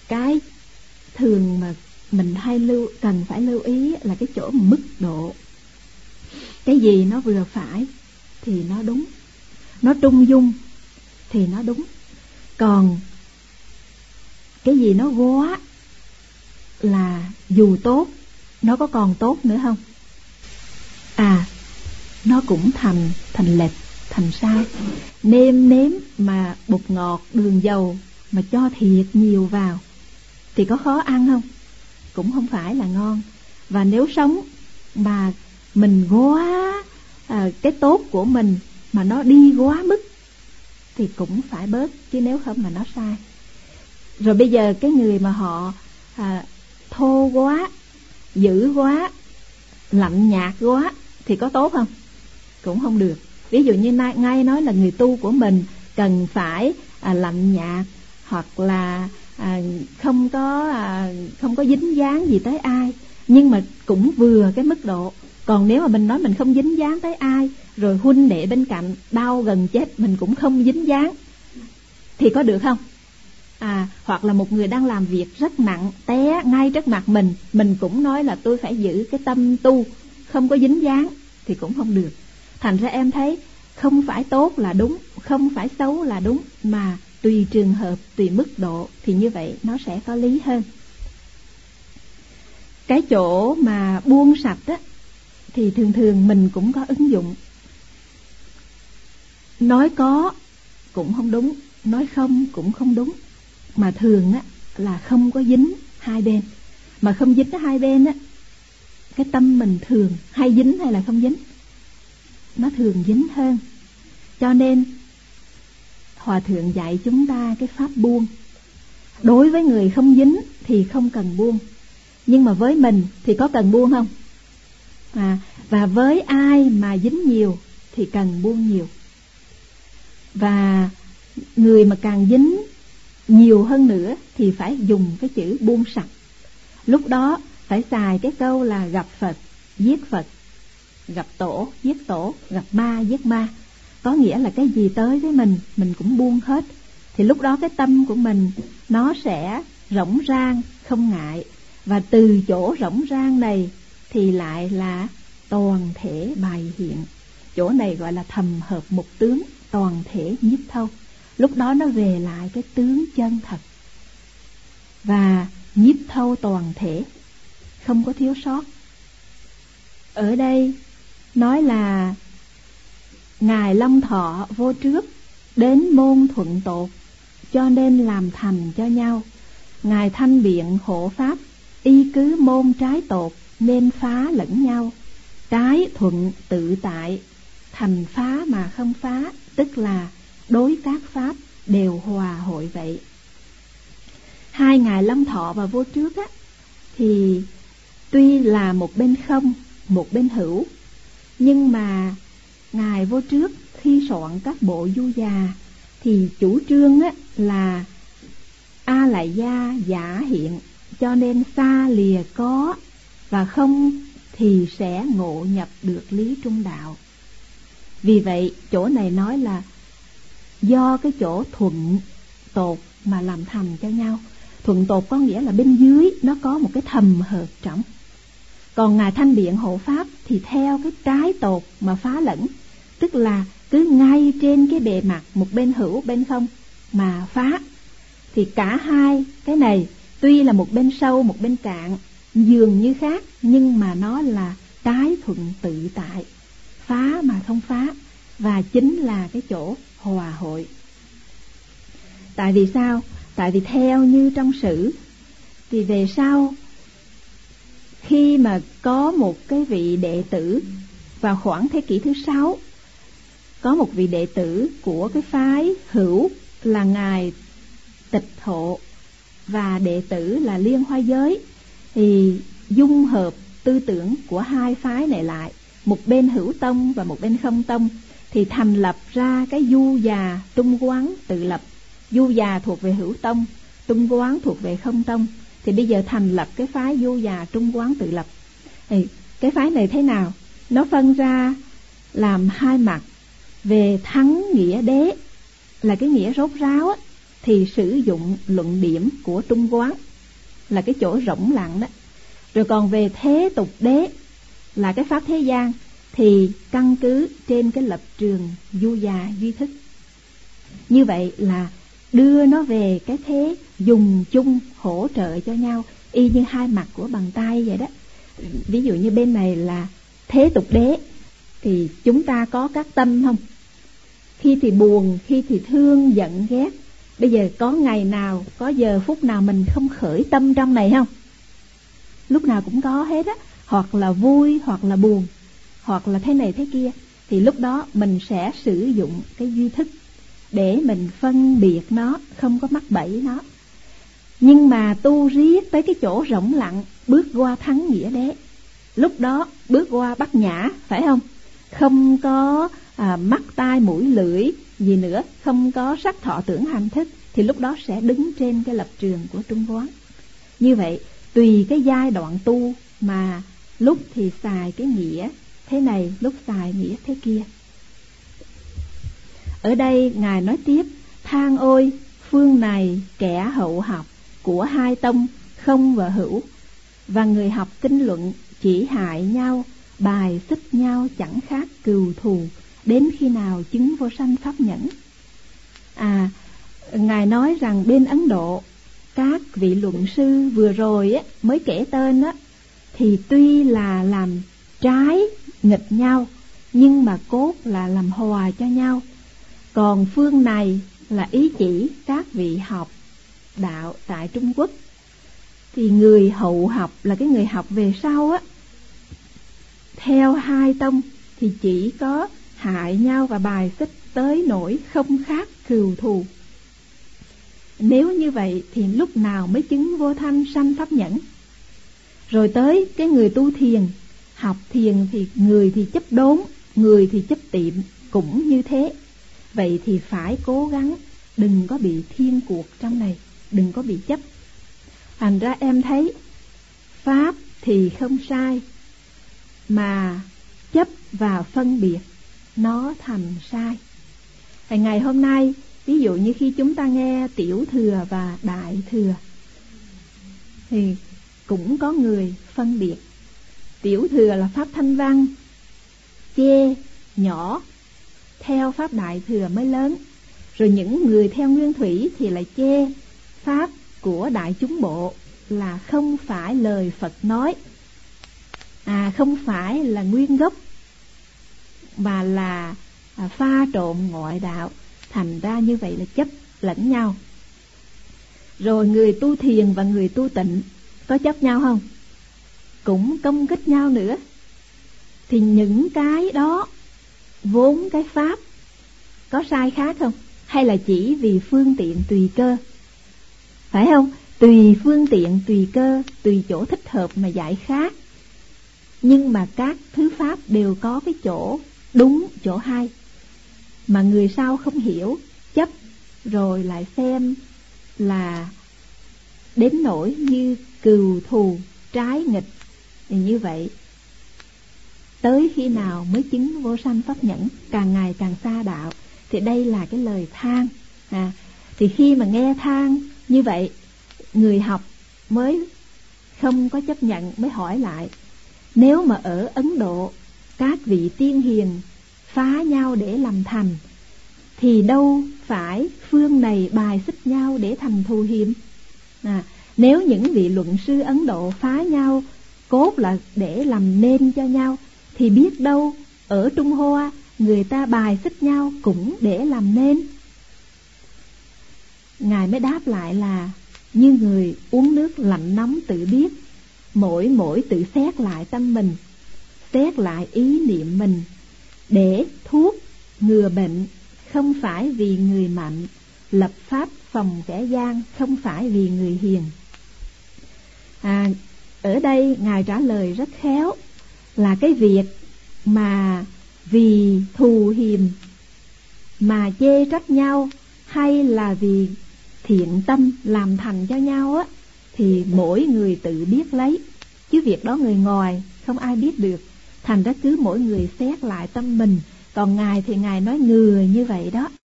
cái thường mà mình cần phải lưu ý là cái chỗ mức độ. Cái gì nó vừa phải thì nó đúng, nó trung dung thì nó đúng. Còn cái gì nó quá là dù tốt, nó có còn tốt nữa không? Nó cũng thành lệch, thành sai. Nêm nếm mà bột ngọt, đường dầu mà cho thiệt nhiều vào thì có khó ăn không? Cũng không phải là ngon. Và nếu sống mà mình quá cái tốt của mình mà nó đi quá mức thì cũng phải bớt, chứ nếu không là nó sai. Rồi bây giờ cái người mà họ thô quá, dữ quá, lạnh nhạt quá thì có tốt không? Cũng không được. Ví dụ như ngay nói là người tu của mình cần phải lạnh nhạt, hoặc là không có dính dáng gì tới ai, nhưng mà cũng vừa cái mức độ. Còn nếu mà mình nói mình không dính dáng tới ai, rồi huynh đệ bên cạnh đau gần chết mình cũng không dính dáng thì có được không? Hoặc là một người đang làm việc rất nặng té ngay trước mặt mình cũng nói là tôi phải giữ cái tâm tu, không có dính dáng thì cũng không được. Thành ra em thấy không phải tốt là đúng, không phải xấu là đúng, mà tùy trường hợp, tùy mức độ thì như vậy nó sẽ có lý hơn. Cái chỗ mà buông sạch á thì thường mình cũng có ứng dụng. Nói có cũng không đúng, nói không cũng không đúng, mà thường á là không có dính hai bên. Mà không dính hai bên á, cái tâm mình thường hay dính hay là không dính? Nó thường dính hơn. Cho nên Hòa Thượng dạy chúng ta cái pháp buông. Đối với người không dính thì không cần buông, nhưng mà với mình thì có cần buông không? Và với ai mà dính nhiều thì cần buông nhiều. Và người mà càng dính nhiều hơn nữa thì phải dùng cái chữ buông sạch. Lúc đó phải xài cái câu là gặp Phật, giết Phật, gặp tổ, giết tổ, gặp ma, giết ma. Có nghĩa là cái gì tới với mình cũng buông hết. Thì lúc đó cái tâm của mình nó sẽ rỗng rang, không ngại. Và từ chỗ rỗng rang này thì lại là toàn thể bày hiện. Chỗ này gọi là thầm hợp một tướng, toàn thể nhiếp thâu. Lúc đó nó về lại cái tướng chân thật và nhiếp thâu toàn thể, không có thiếu sót. Ở đây nói là Ngài Long Thọ vô trước, đến môn thuận tột, cho nên làm thành cho nhau. Ngài Thanh Biện hộ pháp, y cứ môn trái tột, nên phá lẫn nhau. Trái thuận tự tại, thành phá mà không phá, tức là đối các pháp đều hòa hội vậy. Hai Ngài Long Thọ và vô trước á, thì tuy là một bên không, một bên hữu, nhưng mà Ngài vô trước khi soạn các bộ du già thì chủ trương á, là A Lại Gia giả hiện, cho nên xa lìa có và không thì sẽ ngộ nhập được lý trung đạo. Vì vậy chỗ này nói là do cái chỗ thuận tột mà làm thành cho nhau. Thuận tột có nghĩa là bên dưới nó có một cái thầm hợp trọng. Còn Ngài Thanh Biện hộ pháp thì theo cái trái tột mà phá lẫn, tức là cứ ngay trên cái bề mặt một bên hữu bên không mà phá. Thì cả hai cái này tuy là một bên sâu một bên cạn dường như khác, nhưng mà nó là trái thuận tự tại, phá mà không phá, và chính là cái chỗ hòa hội. Tại vì sao? Tại vì theo như trong sử thì về sau, khi mà có một cái vị đệ tử vào khoảng thế kỷ thứ 6, có một vị đệ tử của cái phái hữu là Ngài Tịch Hộ và đệ tử là Liên Hoa Giới, thì dung hợp tư tưởng của hai phái này lại, một bên hữu tông và một bên không tông, thì thành lập ra cái du già trung quán tự lập. Du già thuộc về hữu tông, trung quán thuộc về không tông. Thì bây giờ thành lập cái phái du già trung quán tự lập. Thì cái phái này thế nào? Nó phân ra làm hai mặt. Về thắng nghĩa đế là cái nghĩa rốt ráo á, thì sử dụng luận điểm của Trung Quán, là cái chỗ rỗng lặng đó. Rồi còn về thế tục đế, là cái pháp thế gian, thì căn cứ trên cái lập trường du già duy thức. Như vậy là đưa nó về cái thế dùng chung hỗ trợ cho nhau, y như hai mặt của bàn tay vậy đó. Ví dụ như bên này là thế tục đế, thì chúng ta có các tâm không? Khi thì buồn, khi thì thương, giận, ghét. Bây giờ có ngày nào, có giờ phút nào mình không khởi tâm trong này không? Lúc nào cũng có hết á. Hoặc là vui, hoặc là buồn, hoặc là thế này thế kia. Thì lúc đó mình sẽ sử dụng cái duy thức để mình phân biệt nó, không có mắc bẫy nó. Nhưng mà tu riết tới cái chỗ rỗng lặng, bước qua thắng nghĩa đế, lúc đó bước qua bát nhã, phải không? Không có mắt tai mũi lưỡi gì nữa, không có sắc thọ tưởng hành thức, thì lúc đó sẽ đứng trên cái lập trường của Trung Quán. Như vậy tùy cái giai đoạn tu mà lúc thì xài cái nghĩa thế này, lúc xài nghĩa thế kia. Ở đây Ngài nói tiếp: than ôi phương này kẻ hậu học của hai tông không và hữu, và người học kinh luận chỉ hại nhau, bài xích nhau chẳng khác cừu thù, đến khi nào chứng vô sanh pháp nhẫn. Ngài nói rằng bên Ấn Độ, các vị luận sư vừa rồi á, mới kể tên á, thì tuy là làm trái nghịch nhau, nhưng mà cốt là làm hòa cho nhau. Còn phương này là ý chỉ các vị học đạo tại Trung Quốc, thì người hậu học là cái người học về sau á, theo hai tông thì chỉ có hại nhau và bài xích tới nỗi không khác cừu thù. Nếu như vậy thì lúc nào mới chứng vô thanh sanh pháp nhẫn? Rồi tới cái người tu thiền, học thiền thì người thì chấp đốn, người thì chấp tiệm, cũng như thế. Vậy thì phải cố gắng đừng có bị thiên cuộc trong này, đừng có bị chấp. Thành ra em thấy pháp thì không sai, mà chấp và phân biệt nó thành sai. Ngày hôm nay, ví dụ như khi chúng ta nghe tiểu thừa và đại thừa, thì cũng có người phân biệt. Tiểu thừa là pháp thanh văn, chê, nhỏ, theo pháp đại thừa mới lớn. Rồi những người theo nguyên thủy thì lại chê pháp của đại chúng bộ là không phải lời Phật nói, không phải là nguyên gốc, mà là pha trộn ngoại đạo. Thành ra như vậy là chấp lẫn nhau. Rồi người tu thiền và người tu tịnh có chấp nhau không? Cũng công kích nhau nữa. Thì những cái đó vốn cái pháp có sai khác không? Hay là chỉ vì phương tiện tùy cơ? Phải không? Tùy phương tiện, tùy cơ, tùy chỗ thích hợp mà dạy khác. Nhưng mà các thứ pháp đều có cái chỗ đúng, chỗ hay. Mà người sau không hiểu, chấp, rồi lại xem là đến nỗi như cừu thù, trái nghịch. Thì như vậy tới khi nào mới chứng vô sanh pháp nhẫn? Càng ngày càng xa đạo. Thì đây là cái lời than. Thì khi mà nghe than như vậy, người học mới không có chấp nhận, mới hỏi lại: nếu mà ở Ấn Độ các vị tiên hiền phá nhau để làm thành, thì đâu phải phương này bài xích nhau để thành thù hiềm. Nếu những vị luận sư Ấn Độ phá nhau cốt là để làm nên cho nhau, thì biết đâu ở Trung Hoa người ta bài xích nhau cũng để làm nên. Ngài mới đáp lại là như người uống nước lạnh nóng tự biết, mỗi tự xét lại tâm mình, xét lại ý niệm mình, để thuốc ngừa bệnh không phải vì người mạnh, lập pháp phòng kẻ gian không phải vì người hiền. Ở đây Ngài trả lời rất khéo, là cái việc mà vì thù hiềm mà chê trách nhau, hay là vì thiện tâm làm thành cho nhau á, thì mỗi người tự biết lấy, chứ việc đó người ngoài không ai biết được. Thành ra cứ mỗi người xét lại tâm mình. Còn Ngài thì Ngài nói ngừa như vậy đó.